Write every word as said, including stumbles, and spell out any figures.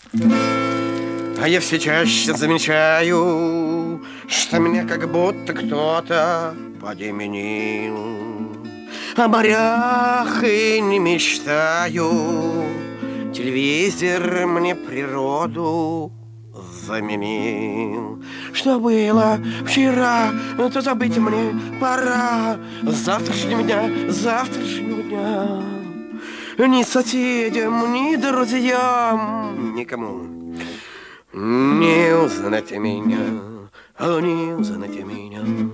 А я все чаще замечаю, что меня как будто кто-то подеменил. О морях и не мечтаю, телевизор мне природу заменил. Что было вчера, то забыть мне пора. С завтрашнего дня, с завтрашнего дня. Ни соседям, ни друзьям, никому не узнать меня, не узнать меня.